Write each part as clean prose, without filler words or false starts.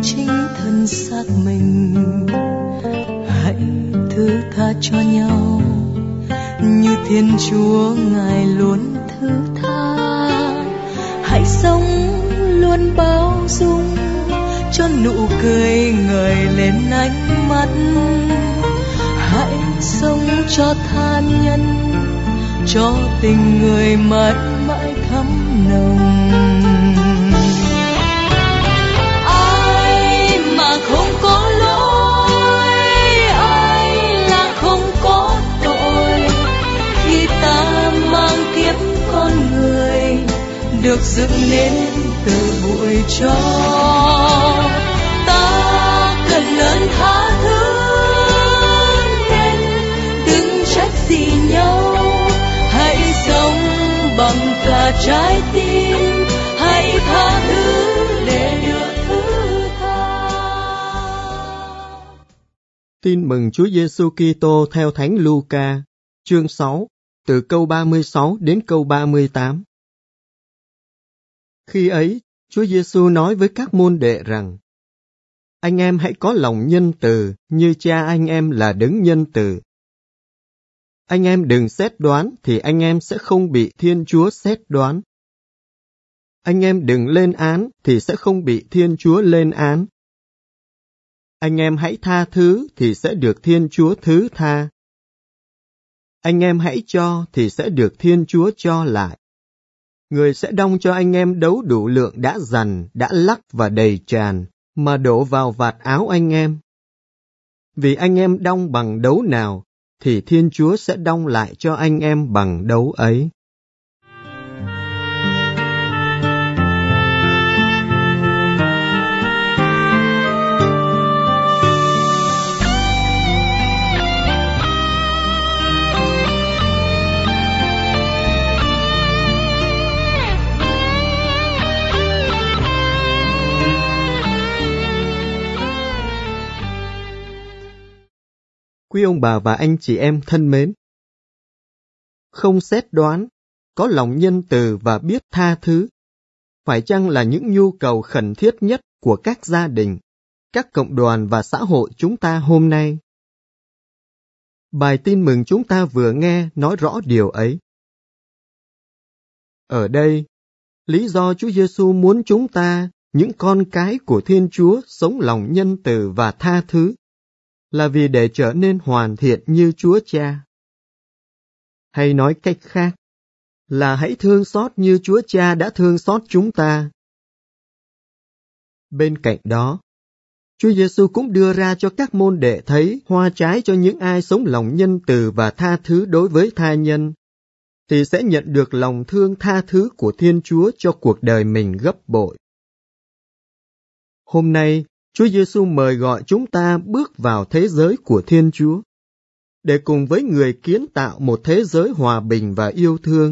chính thân xác mình. Hãy thứ tha cho nhau như Thiên Chúa Ngài luôn thứ tha. Hãy sống luôn bao dung cho nụ cười ngời lên ánh mắt. Hãy sống cho tha nhân, cho tình người mãi mãi thắm nồng. Ai mà không có lỗi, ai là không có tội, khi ta mang kiếp con người được dựng nên từ bụi tro. Ta cần ơn tha thứ nên đừng trách gì nhau. Hãy sống bằng cả trái tim, hãy tha thứ để được thứ tha. Tin mừng Chúa Giêsu Kitô theo Thánh Luca, chương 6, từ câu 36 đến câu 38. Khi ấy, Chúa Giêsu nói với các môn đệ rằng: Anh em hãy có lòng nhân từ như Cha anh em là đấng nhân từ. Anh em đừng xét đoán thì anh em sẽ không bị Thiên Chúa xét đoán. Anh em đừng lên án thì sẽ không bị Thiên Chúa lên án. Anh em hãy tha thứ thì sẽ được Thiên Chúa thứ tha. Anh em hãy cho thì sẽ được Thiên Chúa cho lại. Người sẽ đong cho anh em đấu đủ lượng đã dằn, đã lắc và đầy tràn, mà đổ vào vạt áo anh em. Vì anh em đong bằng đấu nào, thì Thiên Chúa sẽ đong lại cho anh em bằng đấu ấy. Quý ông bà và anh chị em thân mến, không xét đoán, có lòng nhân từ và biết tha thứ, phải chăng là những nhu cầu khẩn thiết nhất của các gia đình, các cộng đoàn và xã hội chúng ta hôm nay? Bài tin mừng chúng ta vừa nghe nói rõ điều ấy. Ở đây, lý do Chúa Giêsu muốn chúng ta, những con cái của Thiên Chúa, sống lòng nhân từ và tha thứ, là vì để trở nên hoàn thiện như Chúa Cha. Hay nói cách khác, là hãy thương xót như Chúa Cha đã thương xót chúng ta. Bên cạnh đó, Chúa Giêsu cũng đưa ra cho các môn đệ thấy hoa trái cho những ai sống lòng nhân từ và tha thứ đối với tha nhân, thì sẽ nhận được lòng thương tha thứ của Thiên Chúa cho cuộc đời mình gấp bội. Hôm nay, Chúa Giêsu mời gọi chúng ta bước vào thế giới của Thiên Chúa, để cùng với người kiến tạo một thế giới hòa bình và yêu thương.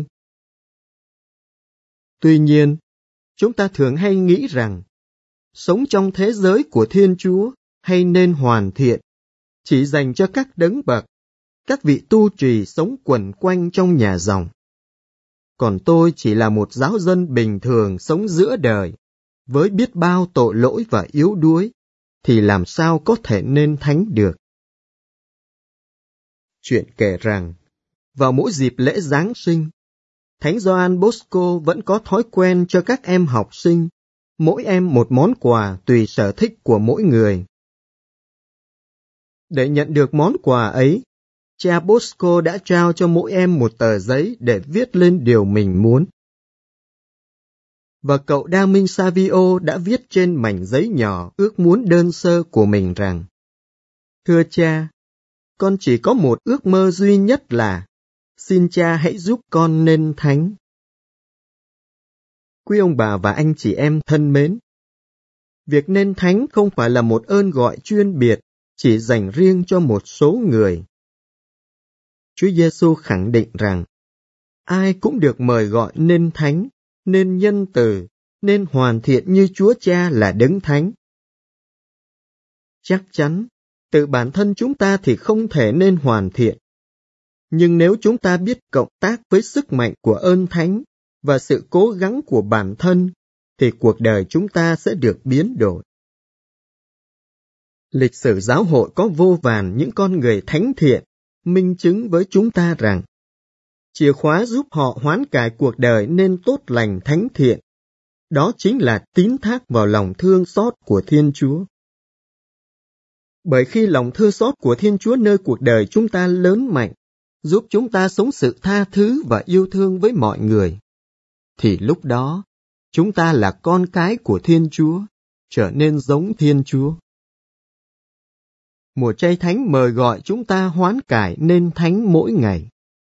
Tuy nhiên, chúng ta thường hay nghĩ rằng, sống trong thế giới của Thiên Chúa hay nên hoàn thiện, chỉ dành cho các đấng bậc, các vị tu trì sống quẩn quanh trong nhà dòng. Còn tôi chỉ là một giáo dân bình thường sống giữa đời, với biết bao tội lỗi và yếu đuối, thì làm sao có thể nên thánh được? Chuyện kể rằng, vào mỗi dịp lễ Giáng sinh, Thánh Gioan Bosco vẫn có thói quen cho các em học sinh, mỗi em một món quà tùy sở thích của mỗi người. Để nhận được món quà ấy, cha Bosco đã trao cho mỗi em một tờ giấy để viết lên điều mình muốn. Và cậu Đa Minh Savio đã viết trên mảnh giấy nhỏ ước muốn đơn sơ của mình rằng: Thưa cha, con chỉ có một ước mơ duy nhất là xin cha hãy giúp con nên thánh. Quý ông bà và anh chị em thân mến, việc nên thánh không phải là một ơn gọi chuyên biệt, chỉ dành riêng cho một số người. Chúa Giêsu khẳng định rằng, ai cũng được mời gọi nên thánh, nên nhân từ, nên hoàn thiện như Chúa Cha là đấng thánh. Chắc chắn, tự bản thân chúng ta thì không thể nên hoàn thiện. Nhưng nếu chúng ta biết cộng tác với sức mạnh của ơn thánh và sự cố gắng của bản thân, thì cuộc đời chúng ta sẽ được biến đổi. Lịch sử giáo hội có vô vàn những con người thánh thiện, minh chứng với chúng ta rằng chìa khóa giúp họ hoán cải cuộc đời nên tốt lành thánh thiện. Đó chính là tín thác vào lòng thương xót của Thiên Chúa. Bởi khi lòng thương xót của Thiên Chúa nơi cuộc đời chúng ta lớn mạnh, giúp chúng ta sống sự tha thứ và yêu thương với mọi người, thì lúc đó chúng ta là con cái của Thiên Chúa, trở nên giống Thiên Chúa. Mùa chay thánh mời gọi chúng ta hoán cải nên thánh mỗi ngày.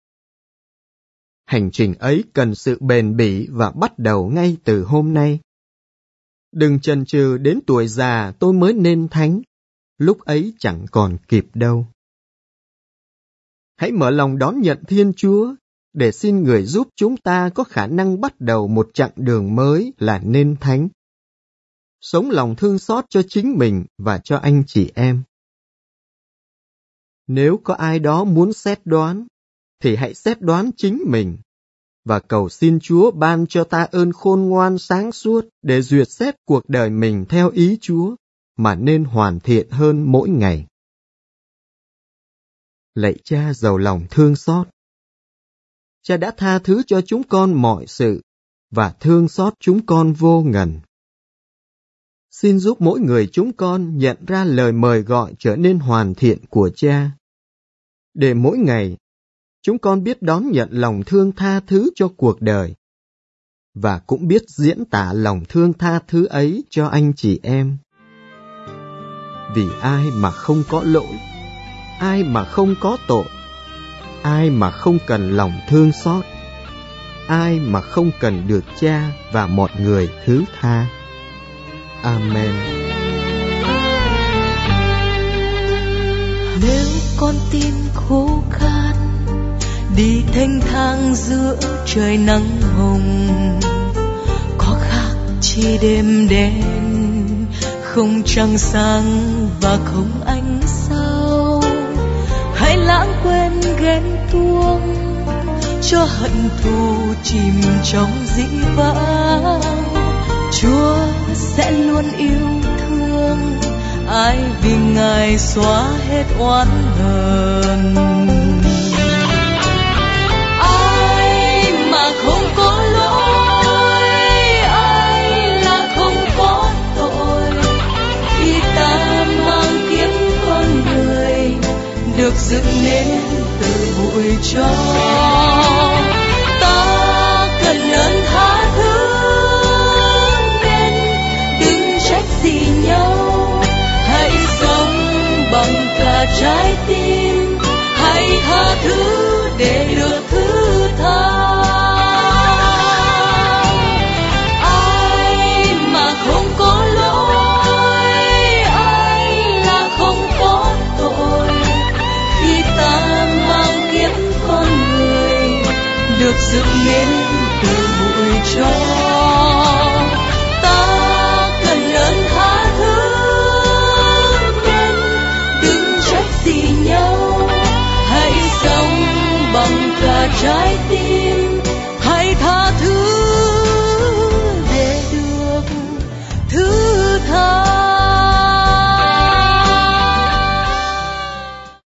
Hành trình ấy cần sự bền bỉ và bắt đầu ngay từ hôm nay. Đừng chần chừ đến tuổi già tôi mới nên thánh, lúc ấy chẳng còn kịp đâu. Hãy mở lòng đón nhận Thiên Chúa, để xin Người giúp chúng ta có khả năng bắt đầu một chặng đường mới là nên thánh. Sống lòng thương xót cho chính mình và cho anh chị em. Nếu có ai đó muốn xét đoán, thì hãy xét đoán chính mình, và cầu xin Chúa ban cho ta ơn khôn ngoan sáng suốt để duyệt xét cuộc đời mình theo ý Chúa, mà nên hoàn thiện hơn mỗi ngày. Lạy Cha giàu lòng thương xót, Cha đã tha thứ cho chúng con mọi sự, và thương xót chúng con vô ngần. Xin giúp mỗi người chúng con nhận ra lời mời gọi trở nên hoàn thiện của Cha, để mỗi ngày chúng con biết đón nhận lòng thương tha thứ cho cuộc đời, và cũng biết diễn tả lòng thương tha thứ ấy cho anh chị em. Vì ai mà không có lỗi, ai mà không có tội, ai mà không cần lòng thương xót, ai mà không cần được Cha và mọi người thứ tha. Amen. Nếu con tim khô khát, đi thênh thang giữa trời nắng hồng, có khác chi đêm đen, không trăng sáng và không ánh sao. Hãy lãng quên ghen tuông, cho hận thù chìm trong dĩ vãng. Chúa sẽ luôn yêu thương ai, vì Ngài xóa hết oán hờn. Ai mà không có lỗi, ai là không có tội, khi ta mang kiếp con người được dựng nên từ bụi tro. Ta cần ơn tha thứ, gì nhau, hãy sống bằng cả trái tim, hãy tha thứ để được thứ tha. Ai mà không có lỗi, ai là không có tội, khi ta mang kiếp con người được dựng nên từ bụi tro.